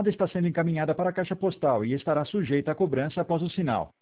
chamada está sendo encaminhada para a caixa postal e estará sujeita a cobrança após o sinal.